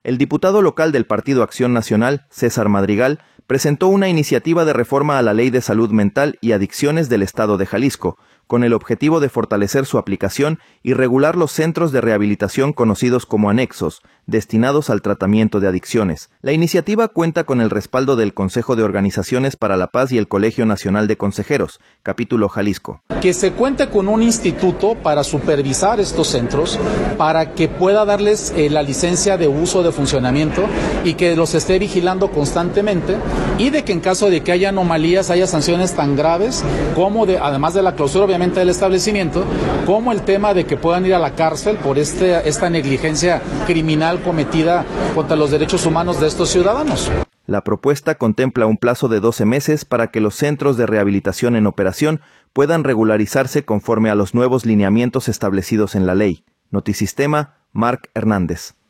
El diputado local del Partido Acción Nacional, César Madrigal, presentó una iniciativa de reforma a la Ley de Salud Mental y Adicciones del Estado de Jalisco, con el objetivo de fortalecer su aplicación y regular los centros de rehabilitación conocidos como anexos, destinados al tratamiento de adicciones. La iniciativa cuenta con el respaldo del Consejo de Organizaciones para la Paz y el Colegio Nacional de Consejeros, Capítulo Jalisco. Que se cuente con un instituto para supervisar estos centros, para que pueda darles la licencia de uso, de funcionamiento, y que los esté vigilando constantemente, y de que en caso de que haya anomalías, haya sanciones tan graves como, además de la clausura obviamente del establecimiento, como el tema de que puedan ir a la cárcel por esta negligencia criminal cometida contra los derechos humanos de estos ciudadanos. La propuesta contempla un plazo de 12 meses para que los centros de rehabilitación en operación puedan regularizarse conforme a los nuevos lineamientos establecidos en la ley. Notisistema, Marc Hernández.